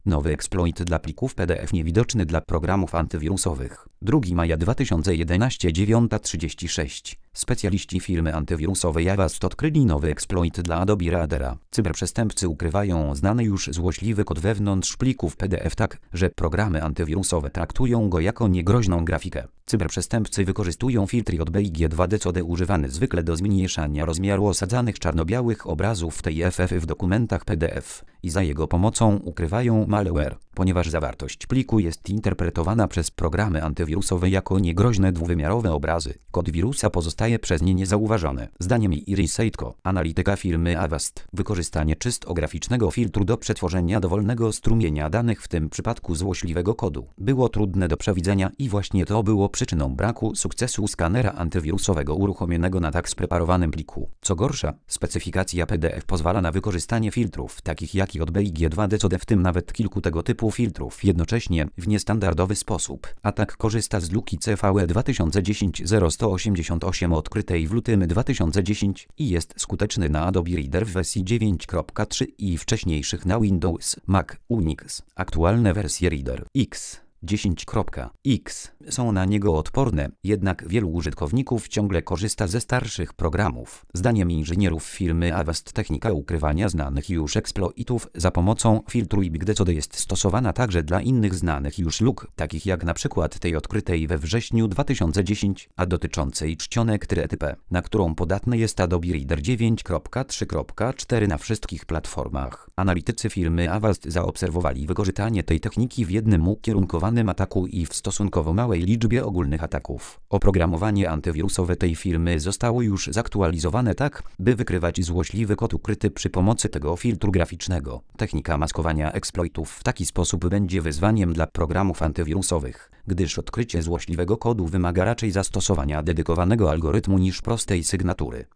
Nowy exploit dla plików PDF niewidoczny dla programów antywirusowych. 2 maja 2011 9:36. Specjaliści firmy antywirusowej Avast odkryli nowy exploit dla Adobe Readera. Cyberprzestępcy ukrywają znany już złośliwy kod wewnątrz plików PDF tak, że programy antywirusowe traktują go jako niegroźną grafikę. Cyberprzestępcy wykorzystują filtry JPEG-2D używany zwykle do zmniejszania rozmiaru osadzanych czarno-białych obrazów TIFF w dokumentach PDF i za jego pomocą ukrywają malware, ponieważ zawartość pliku jest interpretowana przez programy antywirusowe jako niegroźne dwuwymiarowe obrazy. Kod wirusa pozostaje przez nie niezauważony. Zdaniem Iris Seitko, analityka firmy Avast, wykorzystanie czysto graficznego filtru do przetworzenia dowolnego strumienia danych, w tym przypadku złośliwego kodu, było trudne do przewidzenia i właśnie to było przyczyną braku sukcesu skanera antywirusowego uruchomionego na tak spreparowanym pliku. Co gorsza, specyfikacja PDF pozwala na wykorzystanie filtrów takich jak JPEG-2D, w tym nawet kilku tego typu filtrów jednocześnie w niestandardowy sposób. Atak korzysta z luki CVE 2010-0188 odkrytej w lutym 2010 i jest skuteczny na Adobe Reader w wersji 9.3 i wcześniejszych na Windows, Mac, Unix. Aktualne wersje Reader X 10.x są na niego odporne, jednak wielu użytkowników ciągle korzysta ze starszych programów. Zdaniem inżynierów firmy Avast technika ukrywania znanych już exploitów za pomocą filtru JPEG-2 jest stosowana także dla innych znanych już luk, takich jak na przykład tej odkrytej we wrześniu 2010, a dotyczącej czcionek TRETP, na którą podatny jest Adobe Reader 9.3.4 na wszystkich platformach. Analitycy firmy Avast zaobserwowali wykorzystanie tej techniki w jednym ukierunkowanym ataku i w stosunkowo małej liczbie ogólnych ataków. Oprogramowanie antywirusowe tej firmy zostało już zaktualizowane tak, by wykrywać złośliwy kod ukryty przy pomocy tego filtru graficznego. Technika maskowania exploitów w taki sposób będzie wyzwaniem dla programów antywirusowych, gdyż odkrycie złośliwego kodu wymaga raczej zastosowania dedykowanego algorytmu niż prostej sygnatury.